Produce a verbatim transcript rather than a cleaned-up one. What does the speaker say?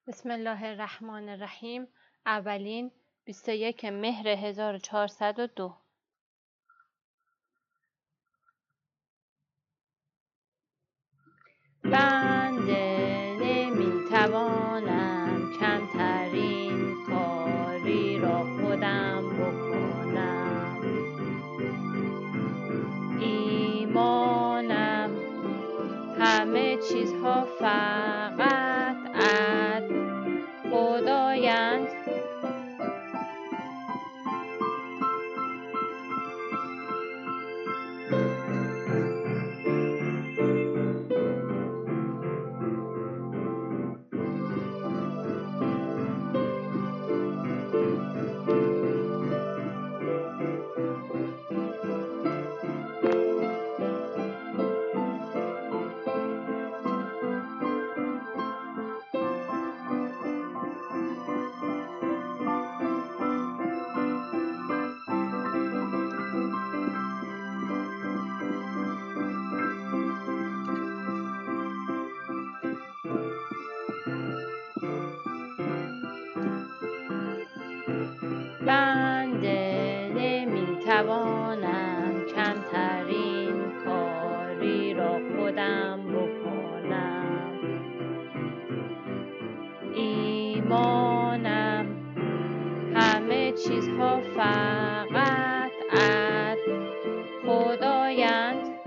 بسم الله الرحمن الرحیم. اولین بیست و یک مهر هزار و چهارصد و دو. بنده نمیتوانم کمترین کاری را خودم بکنم. ایمانم همه چیزها فقط از خدایند. بنده نمیتوانم کمترین کاری را خودم بکنم. ایمانم همه چیزها فقط از خدایند.